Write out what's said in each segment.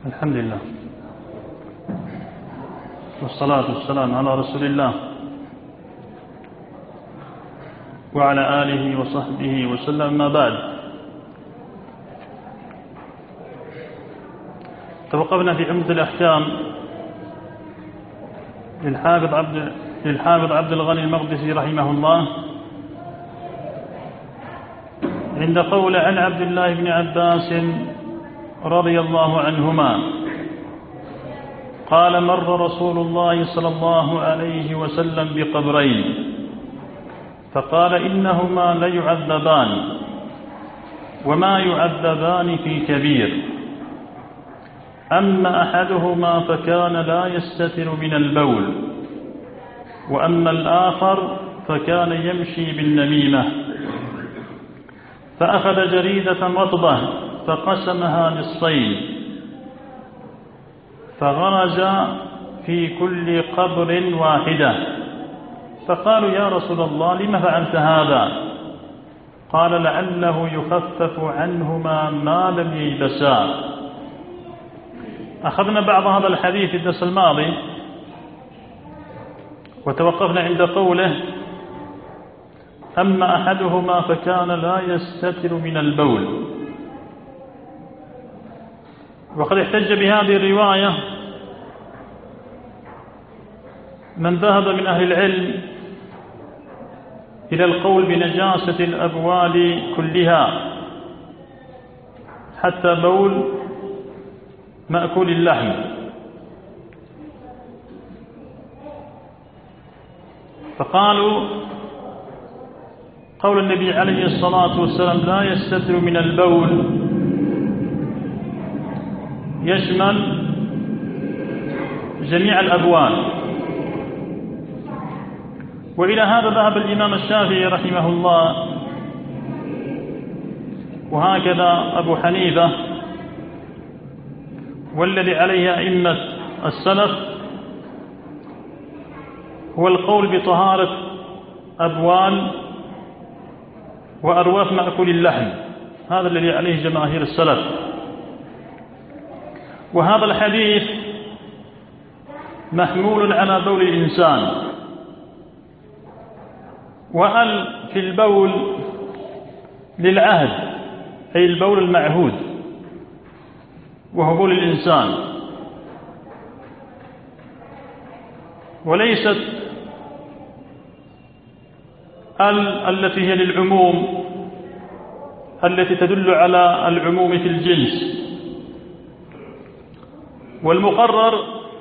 الحمد لله والصلاة والسلام على رسول الله وعلى آله وصحبه وسلم. ما بعد، توقفنا في عمدة الأحكام للحافظ عبد الغني المقدسي رحمه الله عند قول عن عبد الله بن عباس رضي الله عنهما قال: مر رسول الله صلى الله عليه وسلم بقبرين فقال: إنهما ليعذبان وما يعذبان في كبير، أما أحدهما فكان لا يستتر من البول، وأما الآخر فكان يمشي بالنميمة. فأخذ جريدة رطبة فقسمها نصفين فغرز في كل قبر واحدة، فقالوا: يا رسول الله لم فعلت هذا؟ قال: لعله يخفف عنهما ما لم ييبسا. أخذنا بعض هذا الحديث في الدرس الماضي وتوقفنا عند قوله: أما أحدهما فكان لا يستتر من البول. وقد احتج بهذه الرواية من ذهب من أهل العلم إلى القول بنجاسة الأبوال كلها حتى بول مأكول اللحم، فقالوا قول النبي عليه الصلاة والسلام لا يستتر من البول يشمل جميع الأبوال. وإلى هذا ذهب الإمام الشافعي رحمه الله، وهكذا أبو حنيفة، والذي عليه أئمة السلف هو القول بطهارة أبوال وأرواف مأكول اللحم، هذا الذي عليه جماهير السلف. وهذا الحديث محمول على بول الإنسان، وأل في البول للعهد، أي البول المعهود وهو بول الإنسان، وليست التي هي للعموم التي تدل على العموم في الجنس. والمقرر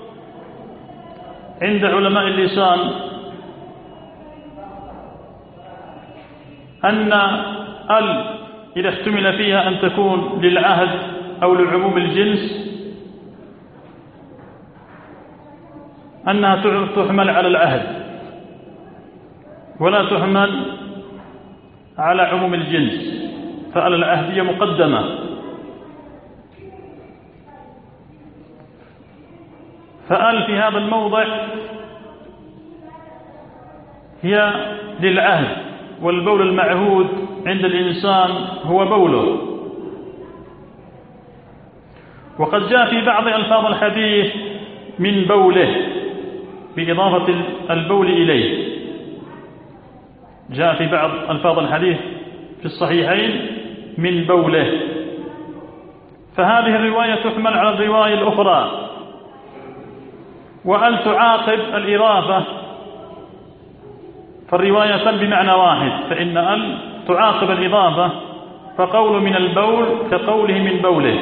عند علماء اللسان أن إذا احتمل فيها أن تكون للعهد أو لعموم الجنس أنها تحمل على العهد ولا تحمل على عموم الجنس، فعلى العهدية مقدمة. فآل في هذا الموضع هي للعهد، والبول المعهود عند الإنسان هو بوله. وقد جاء في بعض ألفاظ الحديث من بوله بإضافة البول إليه، جاء في بعض ألفاظ الحديث في الصحيحين من بوله، فهذه الرواية تحمل على الرواية الأخرى. وأل تعاقب الإضافة، فالرواية بمعنى واحد، فإن أل تعاقب الإضافة، فقول من البول كقوله من بوله،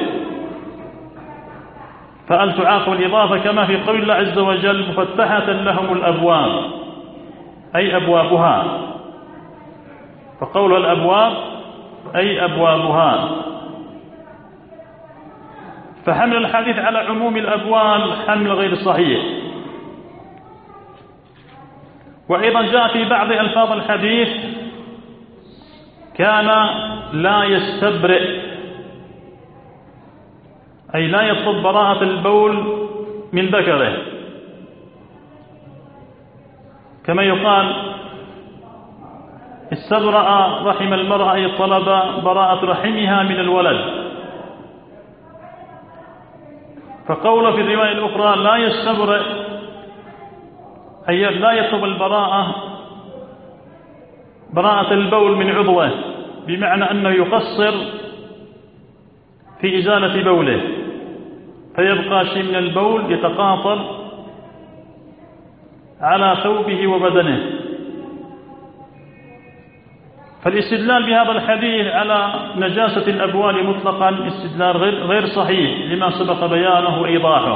فأل تعاقب الإضافة كما في قول الله عز وجل: مفتحة لهم الأبواب، أي أبوابها، فقول الأبواب أي أبوابها. فحمل الحديث على عموم الأبوال حمل غير صحيح. وأيضا جاء في بعض ألفاظ الحديث: كان لا يستبرئ، أي لا يطلب براءة البول من ذكره، كما يقال: استبرأ رحم المرأة، أي طلب براءة رحمها من الولد. فقول في الرواية الأخرى لا يستبرئ أي لا يطلب براءة البول من عضوه، بمعنى أنه يقصر في إزالة بوله فيبقى شيء من البول يتقاطر على ثوبه وبدنه. فالاستدلال بهذا الحديث على نجاسة الأبوال مطلقا استدلال غير صحيح لما سبق بيانه وإيضاحه،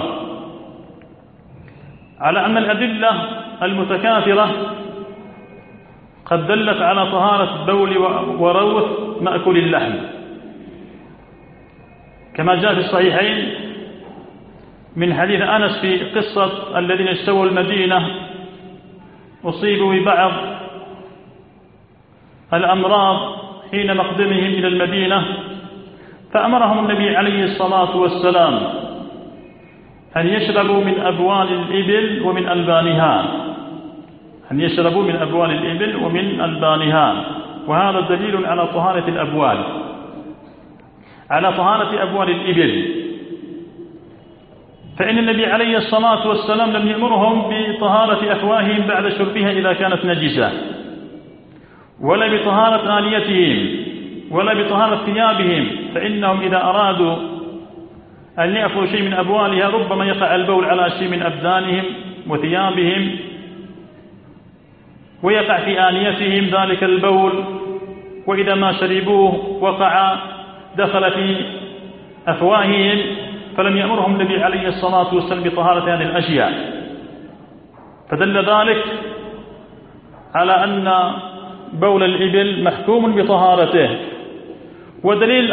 على أن الأدلة المتكاثرة قد دلت على طهارة بول وروث مأكل اللحم، كما جاء في الصحيحين من حديث أنس في قصة الذين اجتووا المدينة أصيبوا ببعض الأمراض حين مقدمهم إلى المدينة، فأمرهم النبي عليه الصلاة والسلام أن يشربوا من أبوال الإبل ومن ألبانها، وهذا دليل على طهارة الأبوال، على طهارة أبوال الإبل. فإن النبي عليه الصلاة والسلام لم يأمرهم بطهارة أفواههم بعد شربها إذا كانت نجسة، ولا بطهارة آنيتهم، ولا بطهارة ثيابهم، فإنهم إذا أرادوا أن يأخذوا شيء من أبوالها ربما يقع البول على شيء من أبدانهم وثيابهم، ويقع في آنيتهم ذلك البول، وإذا ما شربوه دخل في أفواههم، فلم يأمرهم النبي عليه الصلاة والسلام بطهارة هذه الأشياء. فدل ذلك على أن بول الإبل محكوم بطهارته. ودليل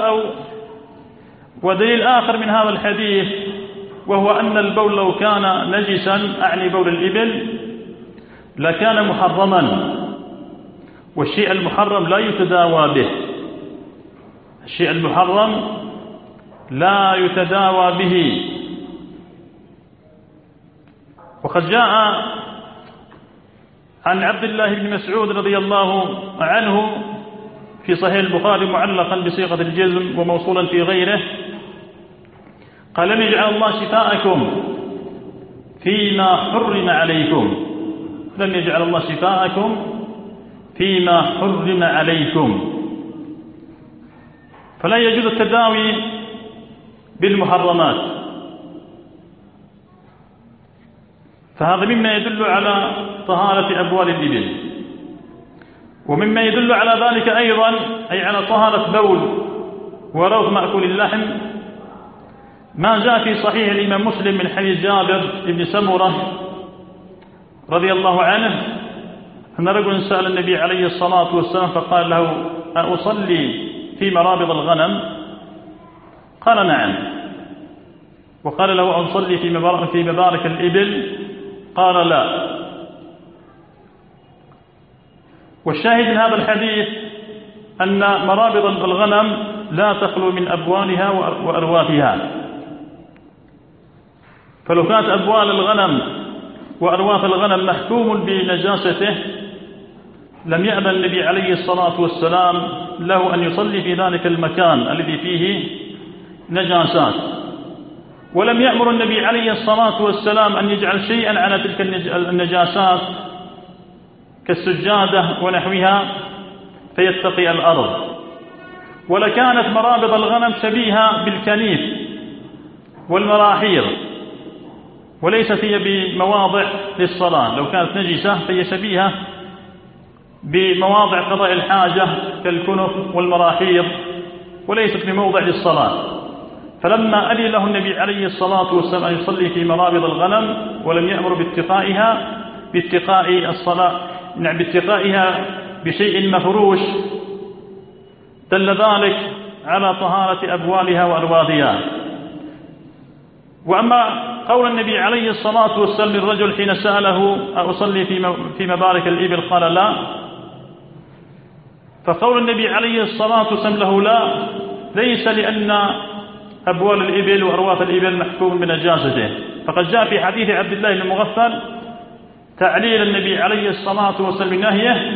آخر من هذا الحديث، وهو أن البول لو كان نجسا، أعني بول الإبل، لكان محرما، والشيء المحرم لا يتداوى به، الشيء المحرم لا يتداوى به. وقد جاء عن عبد الله بن مسعود رضي الله عنه في صحيح البخاري معلقا بصيغة الجزم وموصولا في غيره، قال: لم يجعل الله شفاءكم فيما حرم عليكم، لم يجعل الله شفاءكم فيما حرم عليكم. فلا يجوز التداوي بالمحرمات، فهذا مما يدل على طهارة أبوال الإبل. ومما يدل على ذلك أيضا، أي على طهارة بول وروث مأكل اللحم، ما جاء في صحيح الإمام مسلم من حديث جابر بن سمرة رضي الله عنه أن رجل سأل النبي عليه الصلاة والسلام فقال له: أصلي في مرابض الغنم؟ قال: نعم. وقال له: أصلي في مبارك الإبل؟ قال: لا. والشاهد من هذا الحديث أن مرابض الغنم لا تخلو من أبوالها وأرواثها، فلو كانت أبوال الغنم وأرواث الغنم محكوم بنجاسته لم يأبى النبي عليه الصلاة والسلام له أن يصلي في ذلك المكان الذي فيه نجاسات، ولم يأمر النبي عليه الصلاة والسلام أن يجعل شيئا على تلك النجاسات كالسجادة ونحوها فيتقي الأرض. ولكانت مرابض الغنم شبيهة بالكنيف والمراحيض، وليست هي بمواضع للصلاة. لو كانت نجسة فهي شبيهة بمواضع قضاء الحاجة كالكنف والمراحيض، وليست بموضع للصلاة. فلما أذن له النبي عليه الصلاة والسلام أن يصلي في مرابض الغنم ولم يأمر باتقاء الصلاة، باتقائها بشيء مفروش، دل ذلك على طهارة أبوالها وأرواثها. وأما قول النبي عليه الصلاة والسلام للرجل حين سأله: أصلي في مبارك الإبل؟ قال: لا. فقول النبي عليه الصلاة والسلام له لا ليس لأن أبوال الإبل وأرواث الإبل محكوم بنجاسته، فقد جاء في حديث عبد الله بن المغفل تعليل النبي عليه الصلاة والسلام نهيه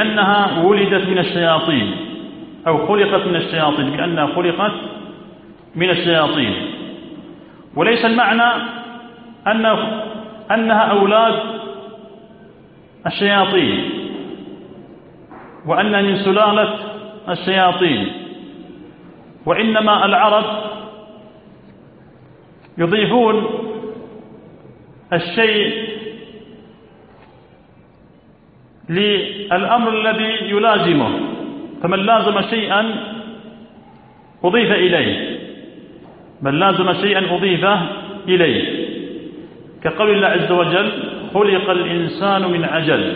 بأنها ولدت من الشياطين أو خلقت من الشياطين، بأنها خلقت من الشياطين. وليس المعنى أنها أولاد الشياطين وأنها من سلالة الشياطين، وإنما العرب يضيفون الشيء للأمر الذي يلازمه، فمن لازم شيئا أضيف إليه، من لازم شيئا أضيف إليه، كقول الله عز وجل: خلق الإنسان من عجل.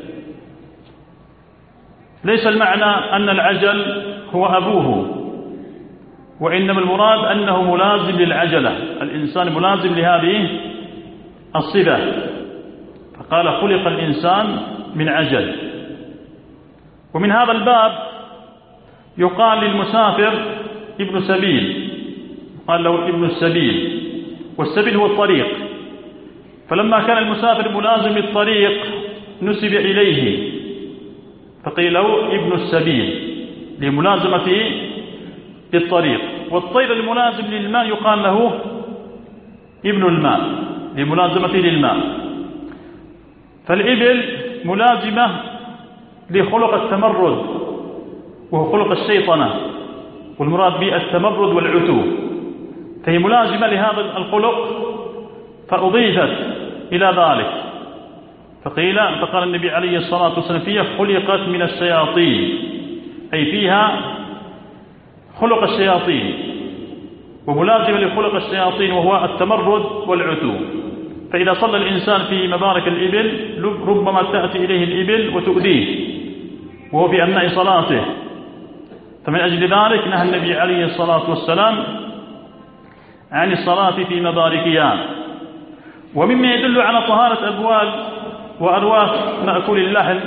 ليس المعنى أن العجل هو أبوه، وإنما المراد أنه ملازم للعجلة، الإنسان ملازم لهذه الصفة، فقال: خلق الإنسان من عجل. ومن هذا الباب يقال للمسافر ابن سبيل، قال له ابن السبيل، والسبيل هو الطريق، فلما كان المسافر ملازم للطريق نسب إليه فقيل له ابن السبيل لملازمته للطريق. والطير الملازم للماء يقال له ابن الماء لملازمته للماء. فالإبل ملازمة لخلق التمرد وهو خلق الشيطنة، والمراد به التمرد والعتو، فهي ملازمة لهذا الخلق فأضيفت إلى ذلك. فقال النبي عليه الصلاة والسلام: فيها خلقت من الشياطين، أي فيها خلق الشياطين وملازمة لخلق الشياطين وهو التمرد والعتو. فإذا صلى الإنسان في مبارك الإبل ربما تأتي إليه الإبل وتؤذيه وهو في أثناء صلاته، فمن أجل ذلك نهى النبي عليه الصلاة والسلام عن الصلاة في مباركها. ومما يدل على طهارة أبوال وأرواح مأكول اللحم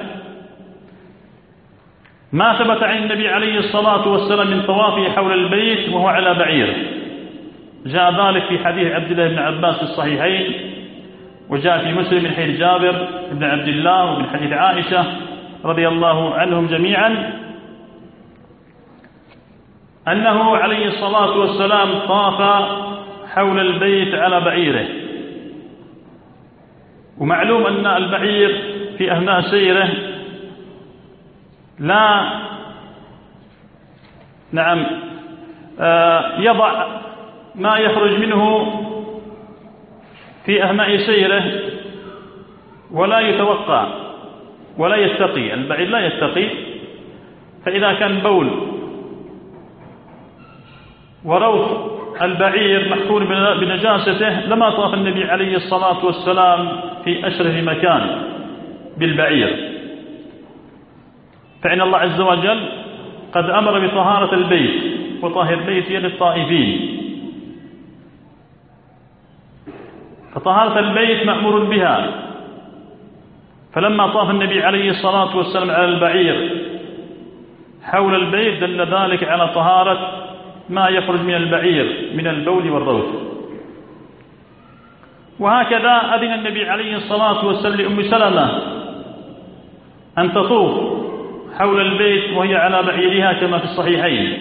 ما ثبت عن النبي عليه الصلاة والسلام من طوافه حول البيت وهو على بعير، جاء ذلك في حديث عبد الله بن عباس في الصحيحين، وجاء في مسلم من حديث جابر بن عبد الله ومن حديث عائشة رضي الله عنهم جميعا أنه عليه الصلاة والسلام طاف حول البيت على بعيره. ومعلوم أن البعير في أثناء سيره لا يضع ما يخرج منه في أثناء سيره ولا يتوقع ولا يتقي، البعير لا يتقي، فإذا كان بول وروث البعير محفور بنجاسته لما طاف النبي عليه الصلاة والسلام في أشرف مكان بالبعير. فإن الله عز وجل قد أمر بطهارة البيت وطهر بيتي للطائفين، فطهارة البيت مأمور بها. فلما طاف النبي عليه الصلاة والسلام على البعير حول البيت دل ذلك على طهارة ما يخرج من البعير من البول والروث. وهكذا أذن النبي عليه الصلاة والسلام لأم سلمة أن تطوف حول البيت وهي على بعيرها كما في الصحيحين.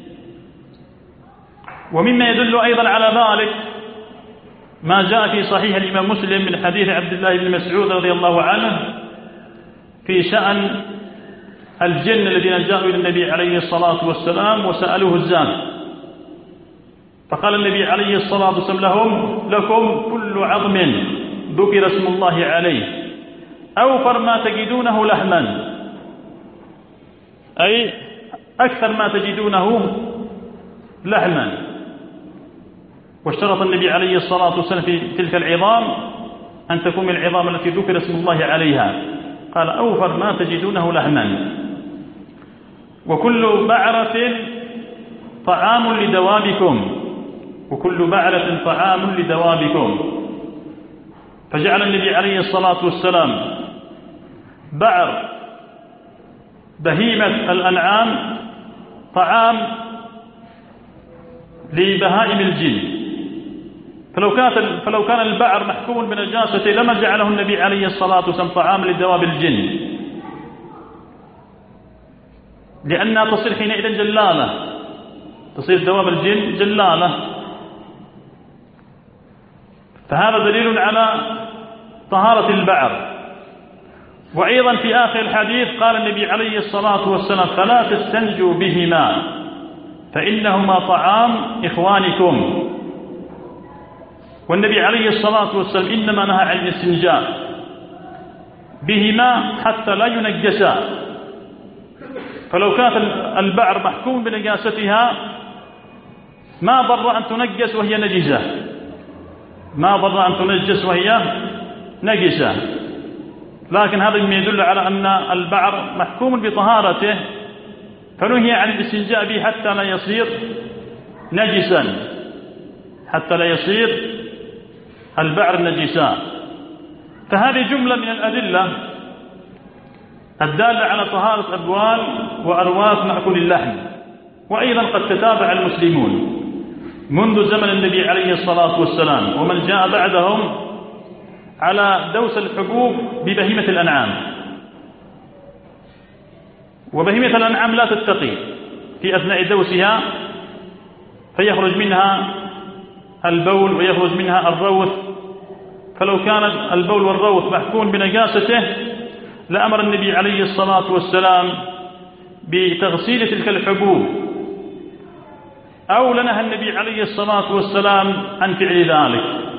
ومما يدل أيضا على ذلك ما جاء في صحيح الإمام مسلم من حديث عبد الله بن مسعود رضي الله عنه في شأن الجن الذين جاءوا إلى النبي عليه الصلاة والسلام وسألوه الزاد، فقال النبي عليه الصلاة والسلام: لكم كل عظم ذكر اسم الله عليه أوفر ما تجدونه لحما، أي أكثر ما تجدونه لحما. واشترط النبي عليه الصلاة والسلام في تلك العظام أن تكون العظام التي ذكر اسم الله عليها، قال: أوفر ما تجدونه لحما. وكل بعرة طعام لدوابكم، وكل بعرة طعام لدوابكم. فجعل النبي عليه الصلاة والسلام بعر بهيمة الأنعام طعام لبهائم الجن، فلو كان البعر محكوم بنجاسته لما جعله النبي عليه الصلاة والسلام طعام لدواب الجن، لأنها تصير حينئذ جلالة تصير دواب الجن جلالة. فهذا دليل على طهارة البعر. وأيضا في آخر الحديث قال النبي عليه الصلاة والسلام: فلا تستنجوا بهما فإنهما طعام إخوانكم. والنبي عليه الصلاة والسلام إنما نهى عن الاستنجاء بهما حتى لا ينجسا. فلو كانت البعر محكوم بنجاستها ما ضر أن تنجس وهي نجسة، ما ضر أن تنجس وهي نجسة. لكن هذا مما يدل على أن البعر محكوم بطهارته، فنهي عن الاستنجاء به حتى لا يصير نجسا، حتى لا يصير البعر نجسا. فهذه جملة من الأدلة الدالة على طهارة أبوال وأرواث مأكل اللحم. وأيضا قد تتابع المسلمون منذ زمن النبي عليه الصلاة والسلام ومن جاء بعدهم على دوس الحبوب ببهيمة الأنعام. وبهيمة الأنعام لا تتقي في أثناء دوسها، فيخرج منها البول ويخرج منها الروث. فلو كان البول والروث محكوم بنجاسته لأمر النبي عليه الصلاة والسلام بتغسيل تلك الحبوب، أو لنهى النبي عليه الصلاة والسلام عن فعل ذلك،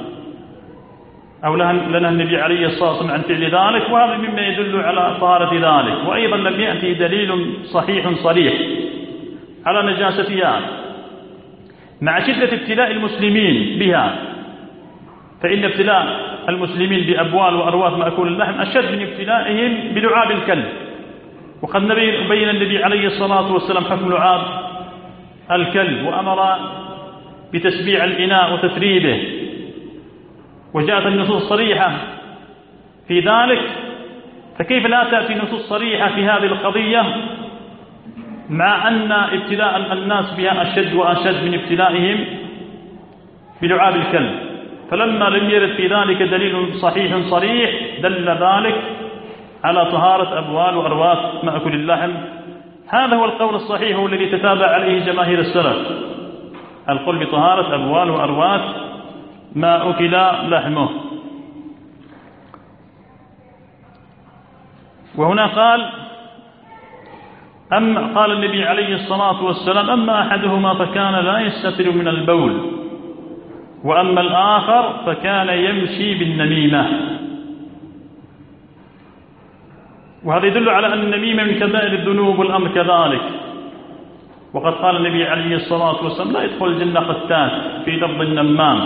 أو لنهى النبي عليه الصلاة والسلام عن فعل ذلك. وهذا مما يدل على طهارة ذلك. وأيضا لم يأتي دليل صحيح صريح على نجاستها مع شدة ابتلاء المسلمين بها. فإن ابتلاء المسلمين بأبوال وأرواث مأكول اللحم أشد من ابتلائهم بلعاب الكلب. وقد بين النبي عليه الصلاة والسلام حكم لعاب الكلب، وأمر بتسبيع الإناء وتثريبه، وجاءت النصوص صريحة في ذلك. فكيف لا تأتي نصوص صريحة في هذه القضية مع أن ابتلاء الناس بها أشد وأشد من ابتلائهم بلعاب الكلب؟ فلما لم يرد في ذلك دليل صحيح صريح دل ذلك على طهارة أبوال وأرواث مأكل اللحم. هذا هو القول الصحيح الذي تتابع عليه جماهير السلف، القول بطهارة أبوال وأرواث ما أكل لحمه. وهنا قال النبي عليه الصلاة والسلام: أما أحدهما فكان لا يستتر من البول، وأما الآخر فكان يمشي بالنميمة. وهذا يدل على أن النميمة من كبائر الذنوب والأمر كذلك. وقد قال النبي عليه الصلاة والسلام: لا يدخل الجنة قتات، في لفظ النمام.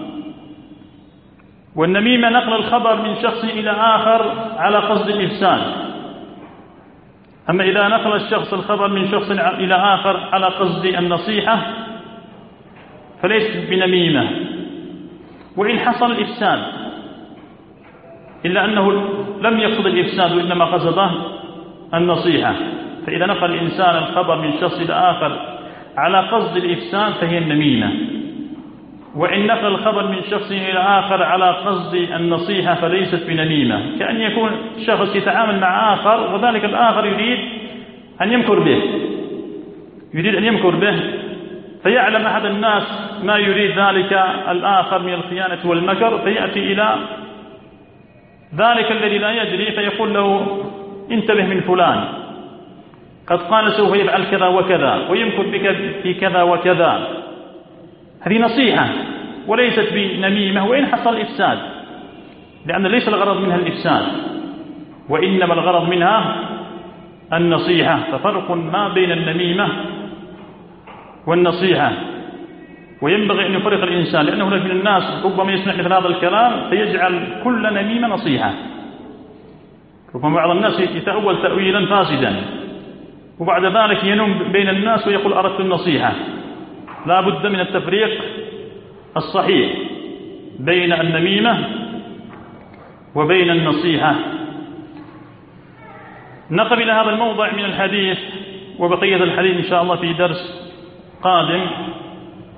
والنميمة نقل الخبر من شخص إلى آخر على قصد الإفساد. أما إذا نقل الشخص الخبر من شخص إلى آخر على قصد النصيحة فليس بنميمة، وإن حصل الإفساد، إلا أنه لم يقصد الإفساد وإنما قصده النصيحة. فإذا نقل الإنسان الخبر من شخص إلى آخر على قصد الإفساد فهي النميمة، وإن نقل الخبر من شخص إلى آخر على قصد النصيحة فليست بنميمة. كأن يكون شخص يتعامل مع آخر وذلك الآخر يريد أن يمكر به، فيعلم أحد الناس ما يريد ذلك الآخر من الخيانة والمكر، فيأتي إلى ذلك الذي لا يدري فيقول له: انتبه من فلان، قد قال سوف يفعل كذا وكذا ويمكر بك في كذا وكذا. هذه نصيحة وليست بنميمة، وإن حصل الإفساد، لأن ليس الغرض منها الإفساد وإنما الغرض منها النصيحة. ففرق ما بين النميمة والنصيحة، وينبغي أن يفرق الإنسان، لأنه من الناس ربما يسمع مثل هذا الكلام فيجعل كل نميمة نصيحة. ربما بعض الناس يتأول تأويلا فاسدا وبعد ذلك ينوم بين الناس ويقول أردت النصيحة. لا بد من التفريق الصحيح بين النميمة وبين النصيحة. نقف إلى هذا الموضع من الحديث، وبقية الحديث إن شاء الله في درس قادم.